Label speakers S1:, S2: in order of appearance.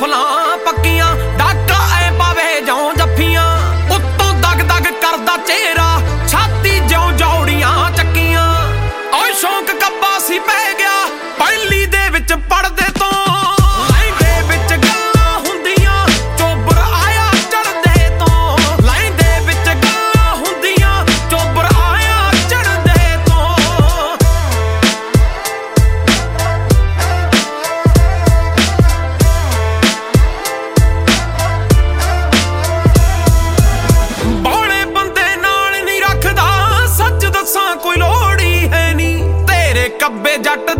S1: ਰਫਲਾਂ ਪੱਕੀਆਂ ਡਾਕਾ ਐ ਪਾਵੇ ਜੋਂ ਜੱਫੀਆਂ ਉੱਤੋਂ ਦਗ ਦਗ ਕਰਦਾ ਚਿਹਰਾ ਛਾਤੀ ਜਿਉਂ ਜੌੜੀਆਂ ਚੱਕੀਆਂ ਓਏ ਸ਼ੌਂਕ ਕੱਬਾ ਸੀ ਪੈ ਗਿਆ ਪਹਿਲੀ ਦੇ ਵਿੱਚ ਪੜਦੇ ਤੋਂ ਕੱਬੇ ਜੱਟ